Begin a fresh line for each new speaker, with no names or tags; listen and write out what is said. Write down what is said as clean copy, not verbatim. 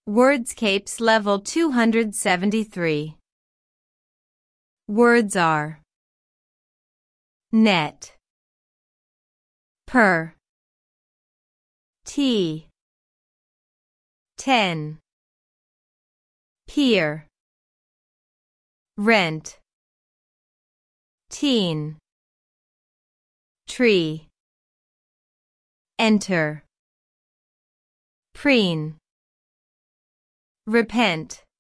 Wordscapes Level 273. Words are net, per, tea, 10, peer, rent, teen, tree, enter, preen, repent.